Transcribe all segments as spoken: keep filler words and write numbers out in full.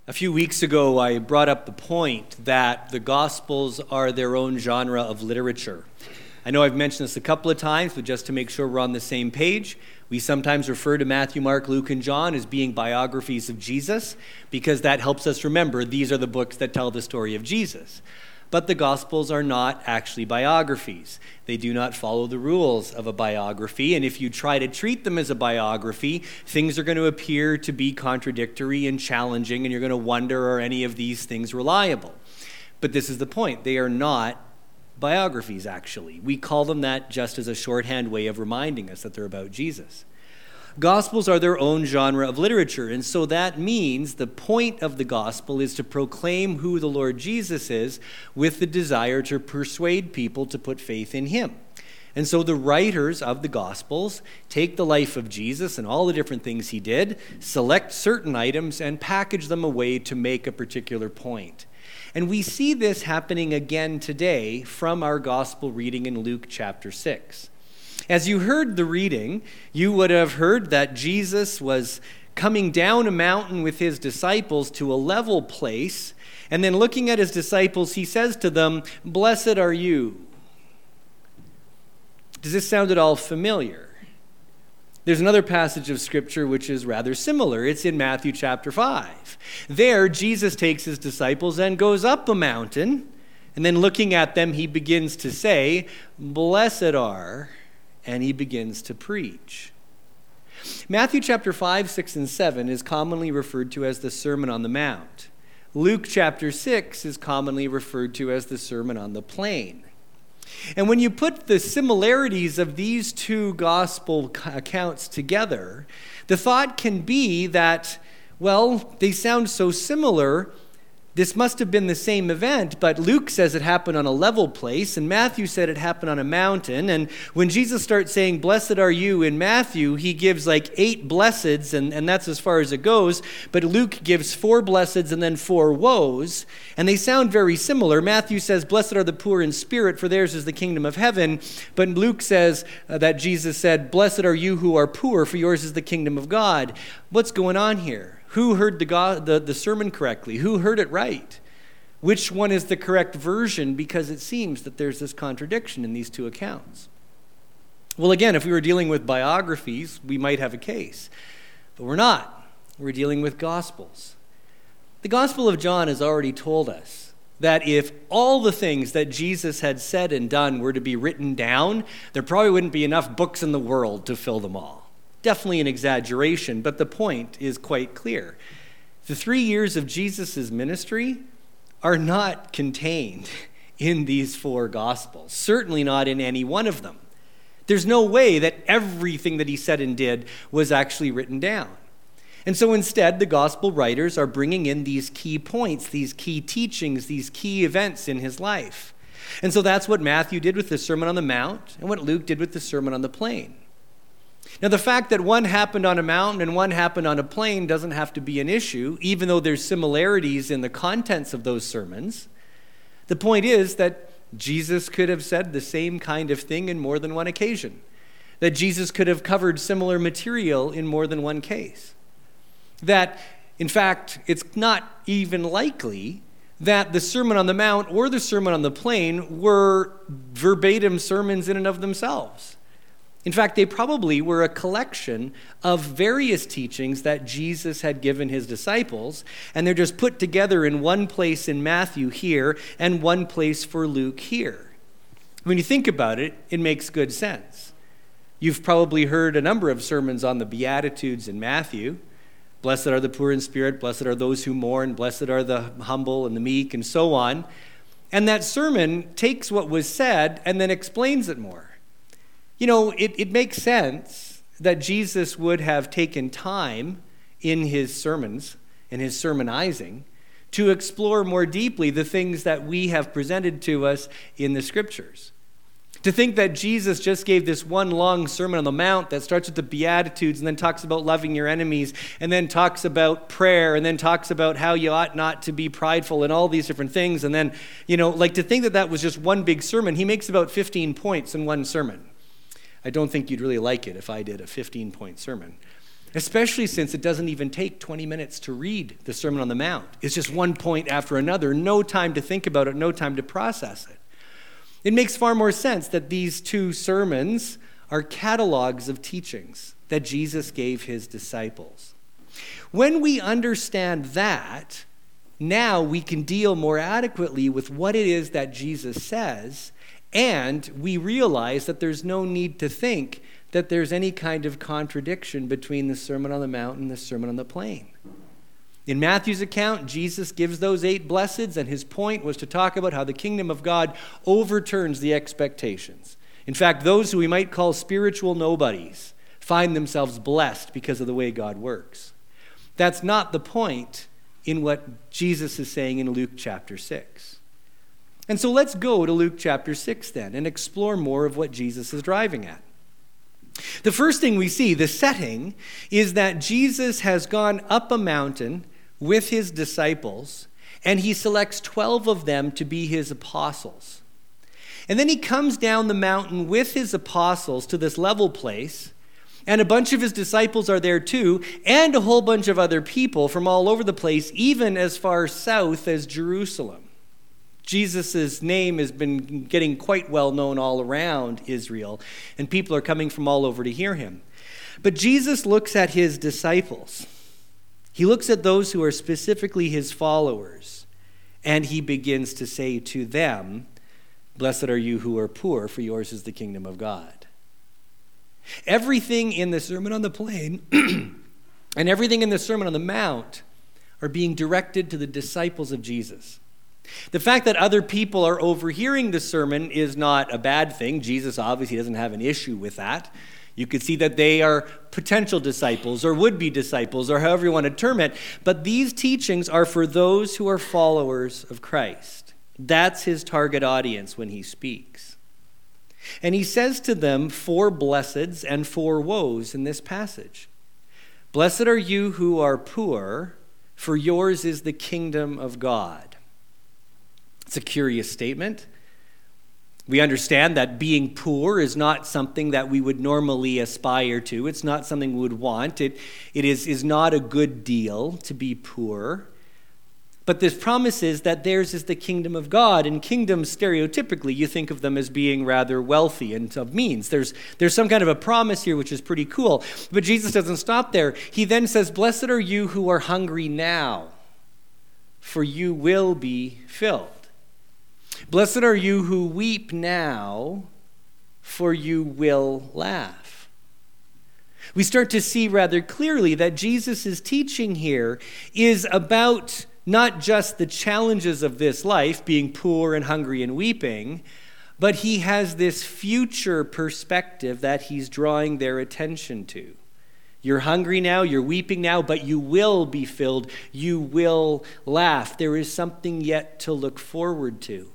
A few weeks ago, I brought up the point that the Gospels are their own genre of literature. I know I've mentioned this a couple of times, but just to make sure we're on the same page, we sometimes refer to Matthew, Mark, Luke, and John as being biographies of Jesus, because that helps us remember these are the books that tell the story of Jesus. But the Gospels are not actually biographies. They do not follow the rules of a biography, and if you try to treat them as a biography, things are going to appear to be contradictory and challenging, and you're going to wonder, are any of these things reliable? But this is the point. They are not biographies, actually. We call them that just as a shorthand way of reminding us that they're about Jesus. Gospels are their own genre of literature, and so that means the point of the gospel is to proclaim who the Lord Jesus is with the desire to persuade people to put faith in him. And so the writers of the Gospels take the life of Jesus and all the different things he did, select certain items, and package them away to make a particular point. And we see this happening again today from our gospel reading in Luke chapter six. As you heard the reading, you would have heard that Jesus was coming down a mountain with his disciples to a level place, and then looking at his disciples, he says to them, "Blessed are you." Does this sound at all familiar? There's another passage of Scripture which is rather similar. It's in Matthew chapter five. There, Jesus takes his disciples and goes up a mountain, and then looking at them, he begins to say, "Blessed are," and he begins to preach. Matthew chapter five, six, and seven is commonly referred to as the Sermon on the Mount. Luke chapter six is commonly referred to as the Sermon on the Plain. And when you put the similarities of these two gospel accounts together, the thought can be that, well, they sound so similar, this must have been the same event, but Luke says it happened on a level place, and Matthew said it happened on a mountain. And when Jesus starts saying, "Blessed are you" in Matthew, he gives like eight blesseds, and, and that's as far as it goes. But Luke gives four blesseds and then four woes, and they sound very similar. Matthew says, "Blessed are the poor in spirit, for theirs is the kingdom of heaven." But Luke says uh, that Jesus said, "Blessed are you who are poor, for yours is the kingdom of God." What's going on here? Who heard the, God, the, the sermon correctly? Who heard it right? Which one is the correct version? Because it seems that there's this contradiction in these two accounts. Well, again, if we were dealing with biographies, we might have a case. But we're not. We're dealing with Gospels. The Gospel of John has already told us that if all the things that Jesus had said and done were to be written down, there probably wouldn't be enough books in the world to fill them all. Definitely an exaggeration, but the point is quite clear. The three years of Jesus' ministry are not contained in these four Gospels, certainly not in any one of them. There's no way that everything that he said and did was actually written down. And so instead, the Gospel writers are bringing in these key points, these key teachings, these key events in his life. And so that's what Matthew did with the Sermon on the Mount and what Luke did with the Sermon on the Plain. Now, the fact that one happened on a mountain and one happened on a plain doesn't have to be an issue, even though there's similarities in the contents of those sermons. The point is that Jesus could have said the same kind of thing in more than one occasion, that Jesus could have covered similar material in more than one case, that, in fact, it's not even likely that the Sermon on the Mount or the Sermon on the Plain were verbatim sermons in and of themselves. In fact, they probably were a collection of various teachings that Jesus had given his disciples, and they're just put together in one place in Matthew here and one place for Luke here. When you think about it, it makes good sense. You've probably heard a number of sermons on the Beatitudes in Matthew. Blessed are the poor in spirit, blessed are those who mourn, blessed are the humble and the meek, and so on. And that sermon takes what was said and then explains it more. You know, it, it makes sense that Jesus would have taken time in his sermons, in his sermonizing, to explore more deeply the things that we have presented to us in the Scriptures. To think that Jesus just gave this one long Sermon on the Mount that starts with the Beatitudes and then talks about loving your enemies and then talks about prayer and then talks about how you ought not to be prideful and all these different things. And then, you know, like to think that that was just one big sermon. He makes about fifteen points in one sermon. I don't think you'd really like it if I did a fifteen-point sermon. especially since it doesn't even take twenty minutes to read the Sermon on the Mount. It's just one point after another, no time to think about it, no time to process it. It makes far more sense that these two sermons are catalogs of teachings that Jesus gave his disciples. When we understand that, now we can deal more adequately with what it is that Jesus says, and we realize that there's no need to think that there's any kind of contradiction between the Sermon on the Mount and the Sermon on the Plain. In Matthew's account, Jesus gives those eight blesseds, and his point was to talk about how the kingdom of God overturns the expectations. In fact, those who we might call spiritual nobodies find themselves blessed because of the way God works. That's not the point in what Jesus is saying in Luke chapter six. And so let's go to Luke chapter six then and explore more of what Jesus is driving at. The first thing we see, the setting, is that Jesus has gone up a mountain with his disciples, and he selects twelve of them to be his apostles. And then he comes down the mountain with his apostles to this level place, and a bunch of his disciples are there too, and a whole bunch of other people from all over the place, even as far south as Jerusalem. Jesus' name has been getting quite well known all around Israel, and people are coming from all over to hear him. But Jesus looks at his disciples. He looks at those who are specifically his followers, and he begins to say to them, "Blessed are you who are poor, for yours is the kingdom of God." Everything in the Sermon on the Plain and everything in the Sermon on the Mount are being directed to the disciples of Jesus. The fact that other people are overhearing the sermon is not a bad thing. Jesus obviously doesn't have an issue with that. You could see that they are potential disciples or would-be disciples or however you want to term it. But these teachings are for those who are followers of Christ. That's his target audience when he speaks. And he says to them four blesseds and four woes in this passage. Blessed are you who are poor, for yours is the kingdom of God. It's a curious statement. We understand that being poor is not something that we would normally aspire to. It's not something we would want. It, it is, is not a good deal to be poor. But this promise is that theirs is the kingdom of God. And kingdoms, stereotypically, you think of them as being rather wealthy and of means. There's, there's some kind of a promise here which is pretty cool. But Jesus doesn't stop there. He then says, Blessed are you who are hungry now, for you will be filled. Blessed are you who weep now, for you will laugh. We start to see rather clearly that Jesus' teaching here is about not just the challenges of this life, being poor and hungry and weeping, but he has this future perspective that he's drawing their attention to. You're hungry now, you're weeping now, but you will be filled, you will laugh. There is something yet to look forward to.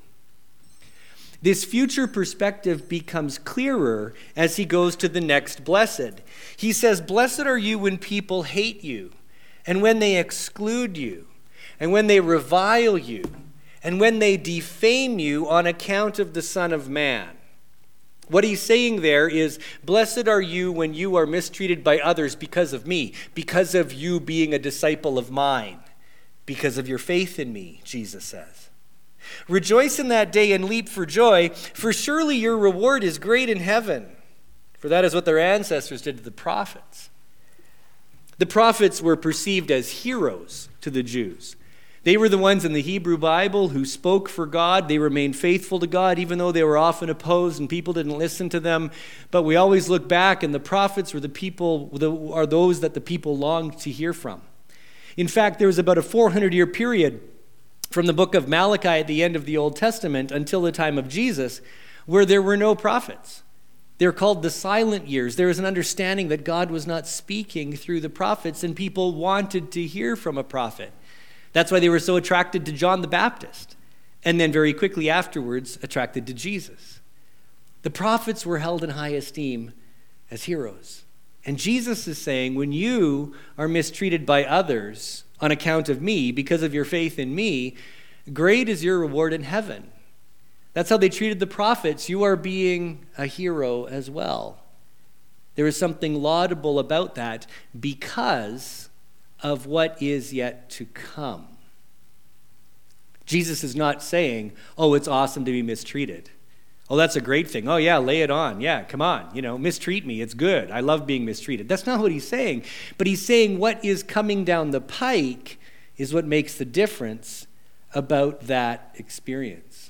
This future perspective becomes clearer as he goes to the next blessed. He says, Blessed are you when people hate you, and when they exclude you, and when they revile you, and when they defame you on account of the Son of Man. What he's saying there is, Blessed are you when you are mistreated by others because of me, because of you being a disciple of mine, because of your faith in me, Jesus says. Rejoice in that day and leap for joy, for surely your reward is great in heaven. For that is what their ancestors did to the prophets. The prophets were perceived as heroes to the Jews. They were the ones in the Hebrew Bible who spoke for God. They remained faithful to God, even though they were often opposed and people didn't listen to them. But we always look back, and the prophets were the people, are those that the people longed to hear from. In fact, there was about a four hundred year period from the book of Malachi at the end of the Old Testament until the time of Jesus, where there were no prophets. They're called the silent years. There was an understanding that God was not speaking through the prophets, and people wanted to hear from a prophet. That's why they were so attracted to John the Baptist, and then very quickly afterwards attracted to Jesus. The prophets were held in high esteem as heroes. And Jesus is saying, when you are mistreated by others on account of me, because of your faith in me, great is your reward in heaven. That's how they treated the prophets. You are being a hero as well. There is something laudable about that because of what is yet to come. Jesus is not saying, oh, it's awesome to be mistreated. Oh, that's a great thing. Oh, yeah, lay it on. Yeah, come on. You know, mistreat me. It's good. I love being mistreated. That's not what he's saying. But he's saying what is coming down the pike is what makes the difference about that experience.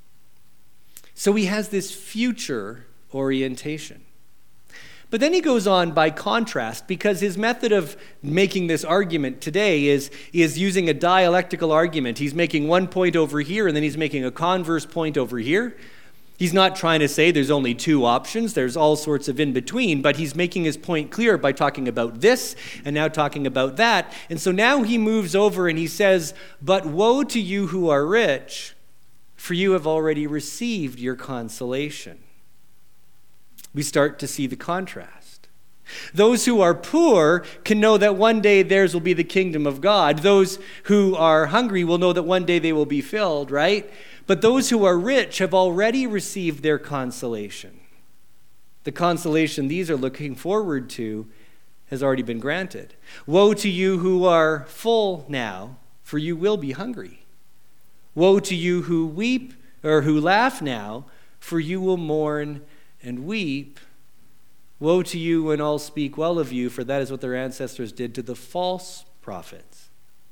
So he has this future orientation. But then he goes on by contrast, because his method of making this argument today is, is using a dialectical argument. He's making one point over here, and then he's making a converse point over here. He's not trying to say there's only two options. There's all sorts of in-between, but he's making his point clear by talking about this and now talking about that. And so now he moves over and he says, but woe to you who are rich, for you have already received your consolation. We start to see the contrast. Those who are poor can know that one day theirs will be the kingdom of God. Those who are hungry will know that one day they will be filled, right? But those who are rich have already received their consolation. The consolation these are looking forward to has already been granted. Woe to you who are full now, for you will be hungry. Woe to you who weep or who laugh now, for you will mourn and weep. Woe to you when all speak well of you, for that is what their ancestors did to the false prophets.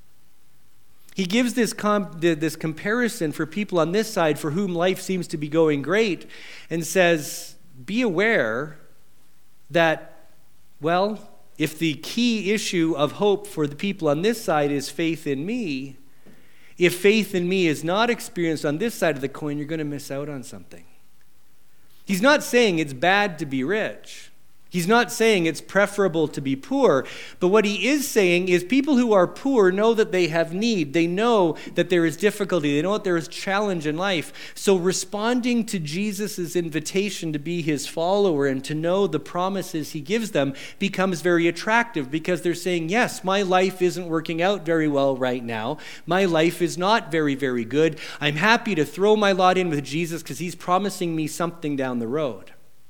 He gives this, com- this comparison for people on this side for whom life seems to be going great and says, be aware that, well, if the key issue of hope for the people on this side is faith in me, if faith in me is not experienced on this side of the coin, you're going to miss out on something. He's not saying it's bad to be rich. He's not saying it's preferable to be poor. But what he is saying is people who are poor know that they have need. They know that there is difficulty. They know that there is challenge in life. So responding to Jesus' invitation to be his follower and to know the promises he gives them becomes very attractive, because they're saying, yes, my life isn't working out very well right now. My life is not very, very good. I'm happy to throw my lot in with Jesus because he's promising me something down the road.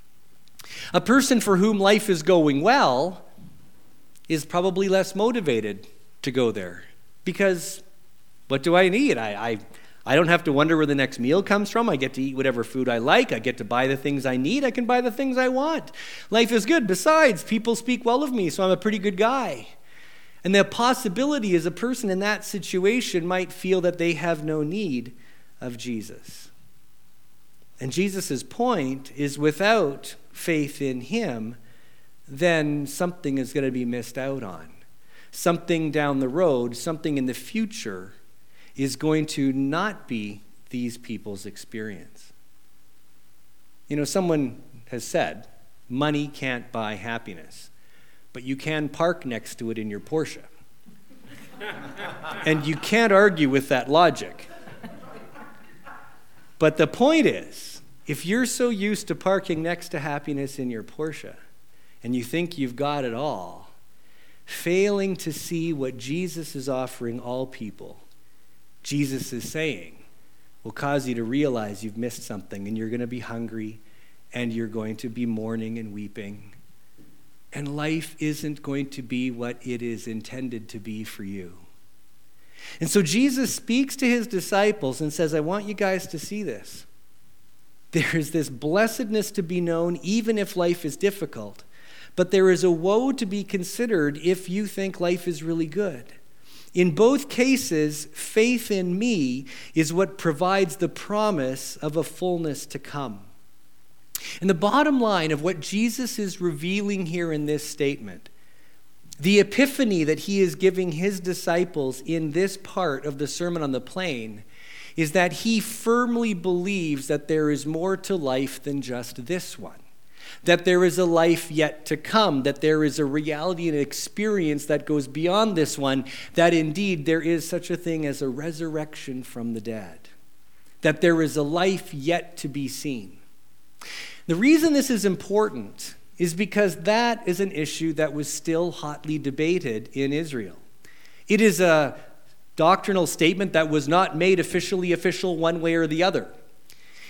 A person for whom life is going well is probably less motivated to go there, because what do I need? I, I, I don't have to wonder where the next meal comes from. I get to eat whatever food I like. I get to buy the things I need. I can buy the things I want. Life is good. Besides, people speak well of me, so I'm a pretty good guy. And the possibility is a person in that situation might feel that they have no need of Jesus. And Jesus' point is, without faith in him, then something is going to be missed out on. Something down the road, something in the future is going to not be these people's experience. You know, someone has said, money can't buy happiness, but you can park next to it in your Porsche. And you can't argue with that logic. But the point is, if you're so used to parking next to happiness in your Porsche and you think you've got it all, failing to see what Jesus is offering all people, Jesus is saying, will cause you to realize you've missed something, and you're going to be hungry and you're going to be mourning and weeping. And life isn't going to be what it is intended to be for you. And so Jesus speaks to his disciples and says, I want you guys to see this. There is this blessedness to be known even if life is difficult. But there is a woe to be considered if you think life is really good. In both cases, faith in me is what provides the promise of a fullness to come. And the bottom line of what Jesus is revealing here in this statement, the epiphany that he is giving his disciples in this part of the Sermon on the Plain, is that he firmly believes that there is more to life than just this one. That there is a life yet to come, that there is a reality and experience that goes beyond this one, that indeed there is such a thing as a resurrection from the dead. That there is a life yet to be seen. The reason this is important is because that is an issue that was still hotly debated in Israel. It is a doctrinal statement that was not made officially official one way or the other.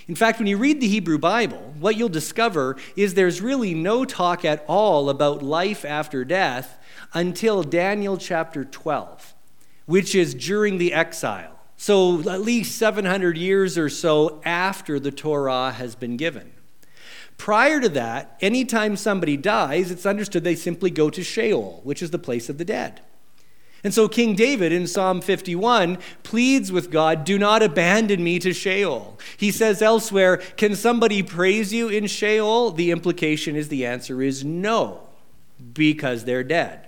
In fact, when you read the Hebrew Bible, what you'll discover is there's really no talk at all about life after death until Daniel chapter twelve, which is during the exile. So at least seven hundred years or so after the Torah has been given. Prior to that, anytime somebody dies, it's understood they simply go to Sheol, which is the place of the dead. And so King David in Psalm fifty-one pleads with God, do not abandon me to Sheol. He says elsewhere, can somebody praise you in Sheol? The implication is the answer is no, because they're dead.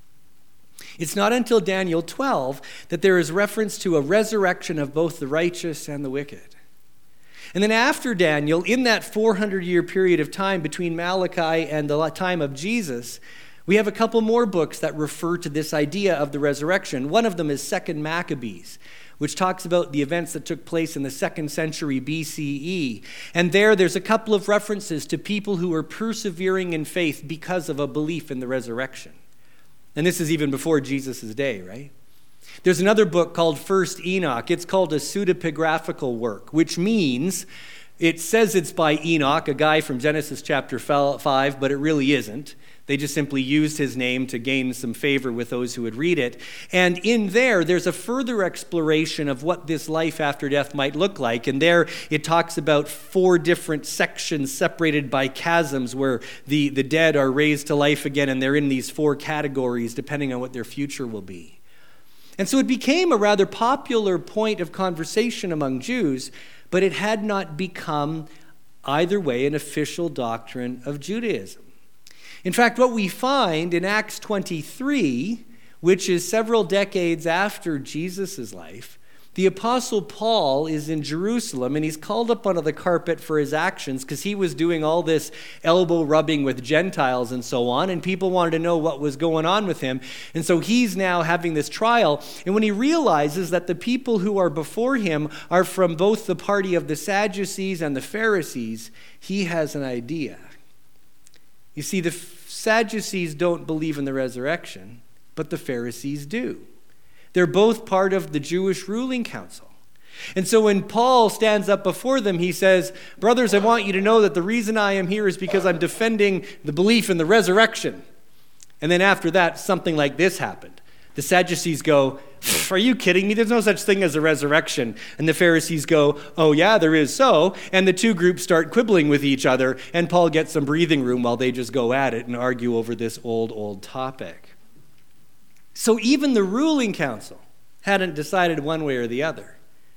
It's not until Daniel twelve that there is reference to a resurrection of both the righteous and the wicked. And then after Daniel, in that four hundred year period of time between Malachi and the time of Jesus, we have a couple more books that refer to this idea of the resurrection. One of them is Second Maccabees, which talks about the events that took place in the second century B C E. And there, there's a couple of references to people who were persevering in faith because of a belief in the resurrection. And this is even before Jesus' day, right? There's another book called First Enoch. It's called a pseudepigraphical work, which means it says it's by Enoch, a guy from Genesis chapter five, but it really isn't. They just simply used his name to gain some favor with those who would read it. And in there, there's a further exploration of what this life after death might look like. And there it talks about four different sections separated by chasms where the, the dead are raised to life again, and they're in these four categories depending on what their future will be. And so it became a rather popular point of conversation among Jews, but it had not become either way an official doctrine of Judaism. In fact, what we find in Acts twenty-three, which is several decades after Jesus' life, the Apostle Paul is in Jerusalem, and he's called up onto the carpet for his actions because he was doing all this elbow rubbing with Gentiles and so on, and people wanted to know what was going on with him. And so he's now having this trial, and when he realizes that the people who are before him are from both the party of the Sadducees and the Pharisees, he has an idea. You see, the Sadducees don't believe in the resurrection, but the Pharisees do. They're both part of the Jewish ruling council. And so when Paul stands up before them, he says, brothers, I want you to know that the reason I am here is because I'm defending the belief in the resurrection. And then after that, something like this happened. The Sadducees go, are you kidding me? There's no such thing as a resurrection. And the Pharisees go, oh yeah, there is so. And the two groups start quibbling with each other, and Paul gets some breathing room while they just go at it and argue over this old, old topic. So even the ruling council hadn't decided one way or the other.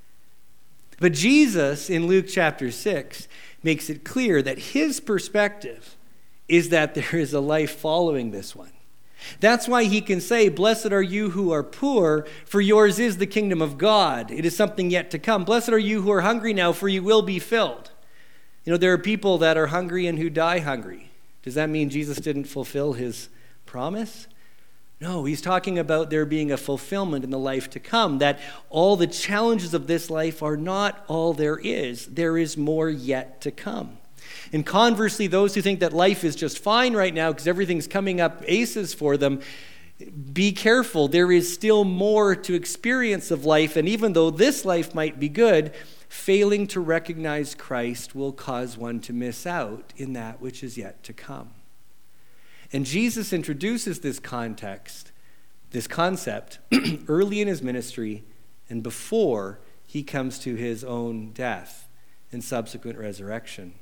But Jesus, in Luke chapter six, makes it clear that his perspective is that there is a life following this one. That's why he can say, blessed are you who are poor, for yours is the kingdom of God. It is something yet to come. Blessed are you who are hungry now, for you will be filled. You know, there are people that are hungry and who die hungry. Does that mean Jesus didn't fulfill his promise? No, he's talking about there being a fulfillment in the life to come, that all the challenges of this life are not all there is. There is more yet to come. And conversely, those who think that life is just fine right now because everything's coming up aces for them, be careful. There is still more to experience of life. And even though this life might be good, failing to recognize Christ will cause one to miss out in that which is yet to come. And Jesus introduces this context, this concept, early in his ministry and before he comes to his own death and subsequent resurrection.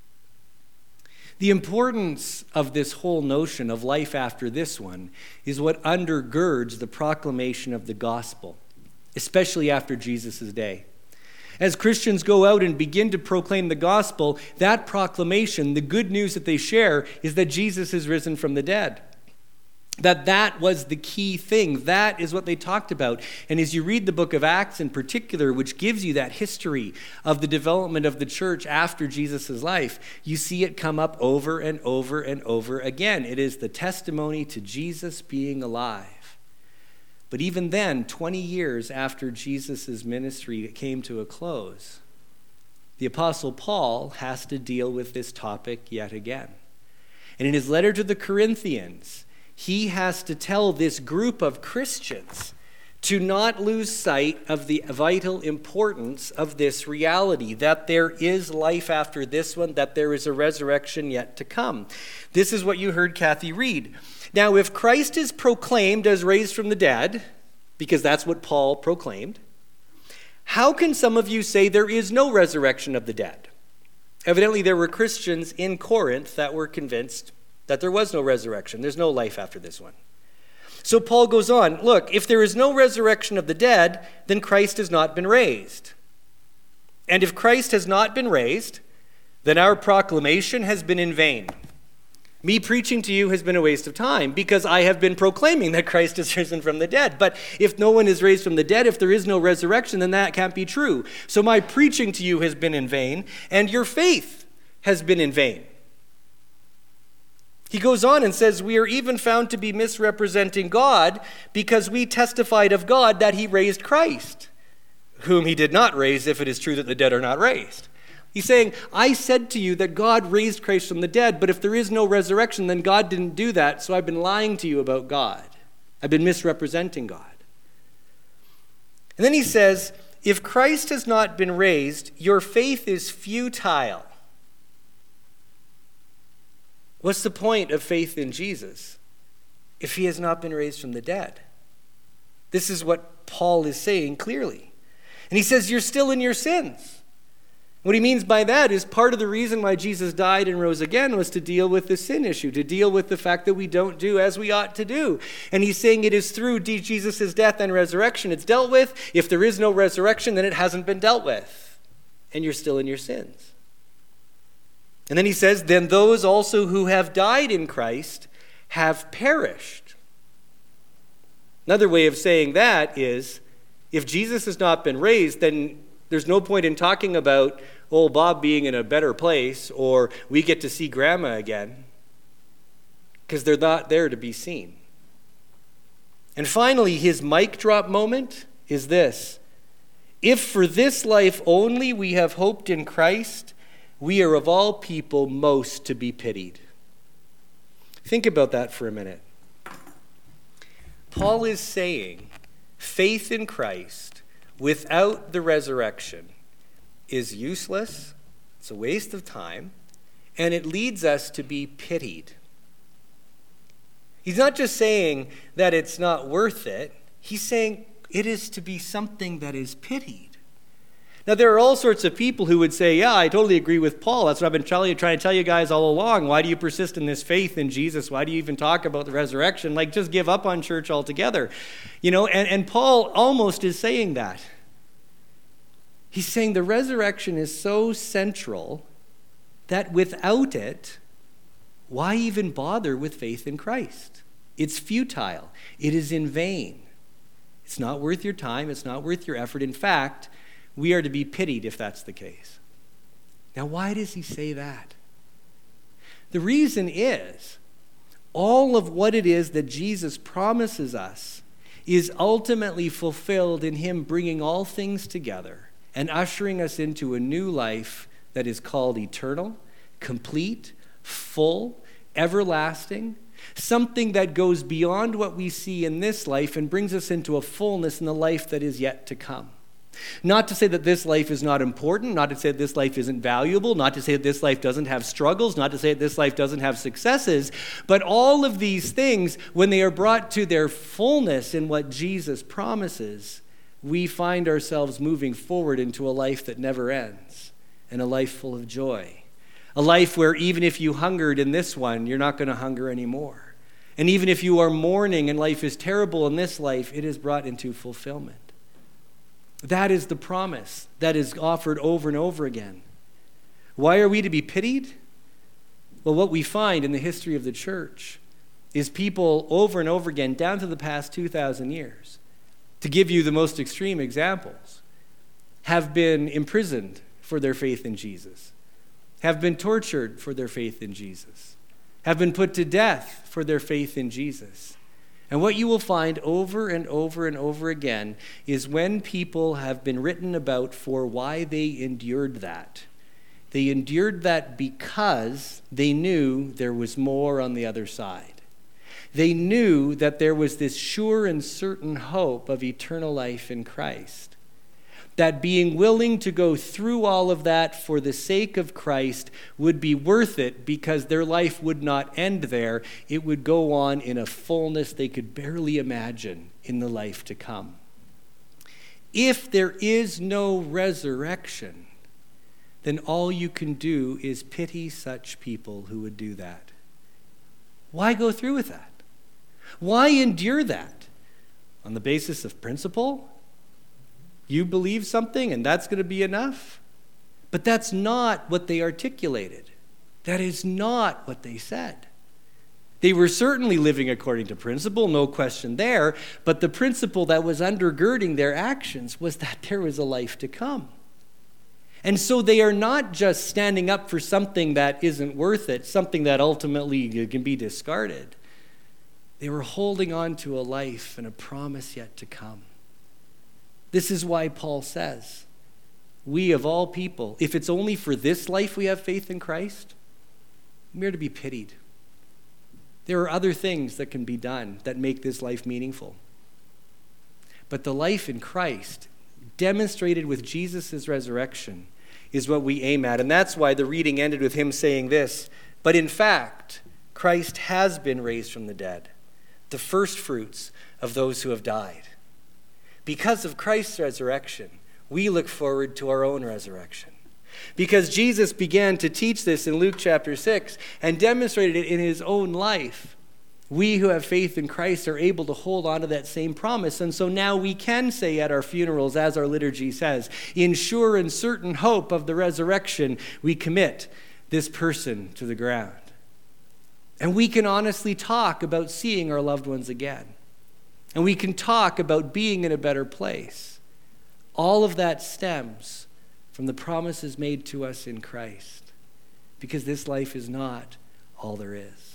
The importance of this whole notion of life after this one is what undergirds the proclamation of the gospel, especially after Jesus' day. As Christians go out and begin to proclaim the gospel, that proclamation, the good news that they share, is that Jesus is risen from the dead. That that was the key thing. That is what they talked about. And as you read the book of Acts in particular, which gives you that history of the development of the church after Jesus' life, you see it come up over and over and over again. It is the testimony to Jesus being alive. But even then, twenty years after Jesus' ministry came to a close, the Apostle Paul has to deal with this topic yet again. And in his letter to the Corinthians, he has to tell this group of Christians to not lose sight of the vital importance of this reality, that there is life after this one, that there is a resurrection yet to come. This is what you heard Kathy read. Now, if Christ is proclaimed as raised from the dead, because that's what Paul proclaimed, how can some of you say there is no resurrection of the dead? Evidently, there were Christians in Corinth that were convinced that there was no resurrection. There's no life after this one. So Paul goes on, look, if there is no resurrection of the dead, then Christ has not been raised. And if Christ has not been raised, then our proclamation has been in vain. Me preaching to you has been a waste of time because I have been proclaiming that Christ is risen from the dead. But if no one is raised from the dead, if there is no resurrection, then that can't be true. So my preaching to you has been in vain, and your faith has been in vain. He goes on and says, we are even found to be misrepresenting God because we testified of God that he raised Christ, whom he did not raise if it is true that the dead are not raised. He's saying, I said to you that God raised Christ from the dead, but if there is no resurrection, then God didn't do that, so I've been lying to you about God. I've been misrepresenting God. And then he says, if Christ has not been raised, your faith is futile. What's the point of faith in Jesus if he has not been raised from the dead? This is what Paul is saying clearly. And he says, you're still in your sins. What he means by that is part of the reason why Jesus died and rose again was to deal with the sin issue, to deal with the fact that we don't do as we ought to do. And he's saying it is through Jesus' death and resurrection it's dealt with. If there is no resurrection, then it hasn't been dealt with. And you're still in your sins. And then he says, then those also who have died in Christ have perished. Another way of saying that is, if Jesus has not been raised, then there's no point in talking about old Bob being in a better place or we get to see grandma again, because they're not there to be seen. And finally, his mic drop moment is this. If for this life only we have hoped in Christ, we are of all people most to be pitied. Think about that for a minute. Paul is saying faith in Christ without the resurrection is useless, it's a waste of time, and it leads us to be pitied. He's not just saying that it's not worth it, he's saying it is to be something that is pitied. Now, there are all sorts of people who would say, yeah, I totally agree with Paul. That's what I've been trying to tell you guys all along. Why do you persist in this faith in Jesus? Why do you even talk about the resurrection? Like, just give up on church altogether. You know, and, and Paul almost is saying that. He's saying the resurrection is so central that without it, why even bother with faith in Christ? It's futile. It is in vain. It's not worth your time. It's not worth your effort. In fact, we are to be pitied if that's the case. Now, why does he say that? The reason is all of what it is that Jesus promises us is ultimately fulfilled in him bringing all things together and ushering us into a new life that is called eternal, complete, full, everlasting, something that goes beyond what we see in this life and brings us into a fullness in the life that is yet to come. Not to say that this life is not important, not to say that this life isn't valuable, not to say that this life doesn't have struggles, not to say that this life doesn't have successes, but all of these things, when they are brought to their fullness in what Jesus promises, we find ourselves moving forward into a life that never ends and a life full of joy. A life where even if you hungered in this one, you're not going to hunger anymore. And even if you are mourning and life is terrible in this life, it is brought into fulfillment. That is the promise that is offered over and over again. Why are we to be pitied? Well, what we find in the history of the church is people over and over again, down to the past two thousand years, to give you the most extreme examples, have been imprisoned for their faith in Jesus, have been tortured for their faith in Jesus, have been put to death for their faith in Jesus. And what you will find over and over and over again is when people have been written about for why they endured that. They endured that because they knew there was more on the other side. They knew that there was this sure and certain hope of eternal life in Christ. That being willing to go through all of that for the sake of Christ would be worth it because their life would not end there. It would go on in a fullness they could barely imagine in the life to come. If there is no resurrection, then all you can do is pity such people who would do that. Why go through with that? Why endure that? On the basis of principle? You believe something and that's going to be enough? But that's not what they articulated. That is not what they said. They were certainly living according to principle, no question there, but the principle that was undergirding their actions was that there was a life to come. And so they are not just standing up for something that isn't worth it, something that ultimately can be discarded. They were holding on to a life and a promise yet to come. This is why Paul says, we of all people, if it's only for this life we have faith in Christ, we are to be pitied. There are other things that can be done that make this life meaningful. But the life in Christ, demonstrated with Jesus' resurrection, is what we aim at. And that's why the reading ended with him saying this, but in fact, Christ has been raised from the dead, the first fruits of those who have died. Because of Christ's resurrection, we look forward to our own resurrection. Because Jesus began to teach this in Luke chapter six and demonstrated it in his own life, we who have faith in Christ are able to hold on to that same promise. And so now we can say at our funerals, as our liturgy says, in sure and certain hope of the resurrection, we commit this person to the ground. And we can honestly talk about seeing our loved ones again. And we can talk about being in a better place. All of that stems from the promises made to us in Christ, because this life is not all there is.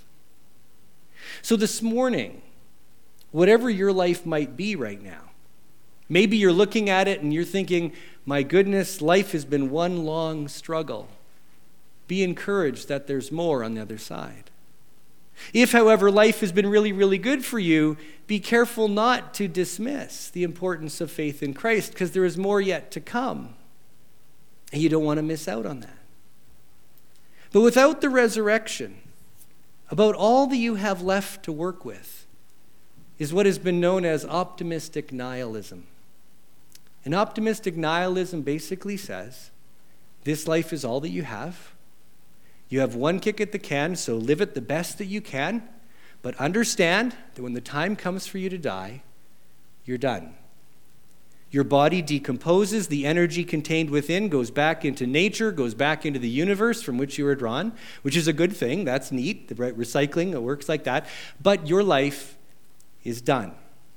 So this morning, whatever your life might be right now, maybe you're looking at it and you're thinking, my goodness, life has been one long struggle. Be encouraged that there's more on the other side. If, however, life has been really, really good for you, be careful not to dismiss the importance of faith in Christ, because there is more yet to come. And you don't want to miss out on that. But without the resurrection, about all that you have left to work with is what has been known as optimistic nihilism. And optimistic nihilism basically says, this life is all that you have. You have one kick at the can, so live it the best that you can, but understand that when the time comes for you to die, you're done. Your body decomposes, the energy contained within goes back into nature, goes back into the universe from which you were drawn, which is a good thing. That's neat. The recycling, it works like that. But your life is done.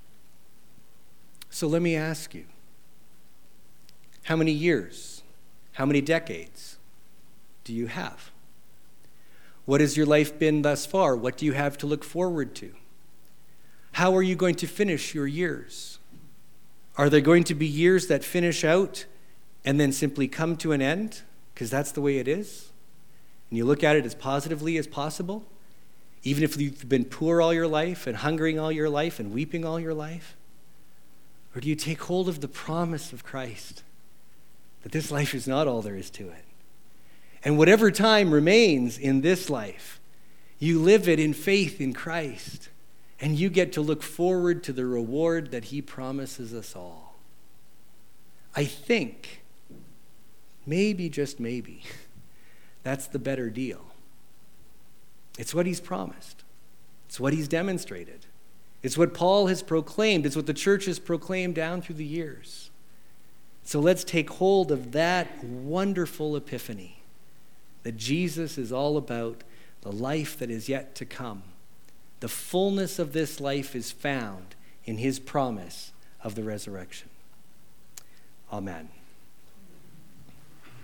So let me ask you, how many years, how many decades do you have? What has your life been thus far? What do you have to look forward to? How are you going to finish your years? Are there going to be years that finish out and then simply come to an end? Because that's the way it is. And you look at it as positively as possible, even if you've been poor all your life and hungering all your life and weeping all your life? Or do you take hold of the promise of Christ that this life is not all there is to it? And whatever time remains in this life, you live it in faith in Christ, and you get to look forward to the reward that he promises us all. I think, maybe, just maybe, that's the better deal. It's what he's promised. It's what he's demonstrated. It's what Paul has proclaimed. It's what the church has proclaimed down through the years. So let's take hold of that wonderful epiphany that Jesus is all about the life that is yet to come. The fullness of this life is found in his promise of the resurrection. Amen.